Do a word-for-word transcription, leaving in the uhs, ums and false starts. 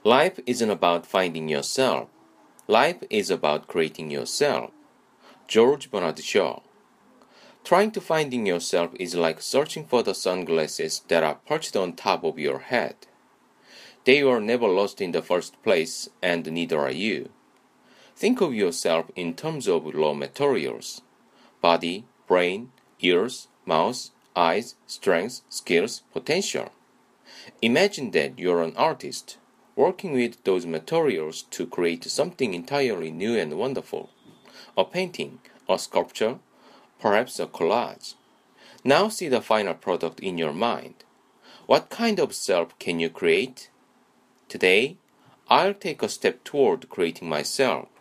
Life isn't about finding yourself. Life is about creating yourself. George Bernard Shaw. Trying to finding yourself is like searching for the sunglasses that are perched on top of your head. They were never lost in the first place, and neither are you. Think of yourself in terms of raw materials: body, brain, ears, mouth, eyes, strengths, skills, potential. Imagine that you're an artist, working with those materials to create something entirely new and wonderful. A painting, a sculpture, perhaps a collage. Now see the final product in your mind. What kind of self can you create? Today, I'll take a step toward creating myself.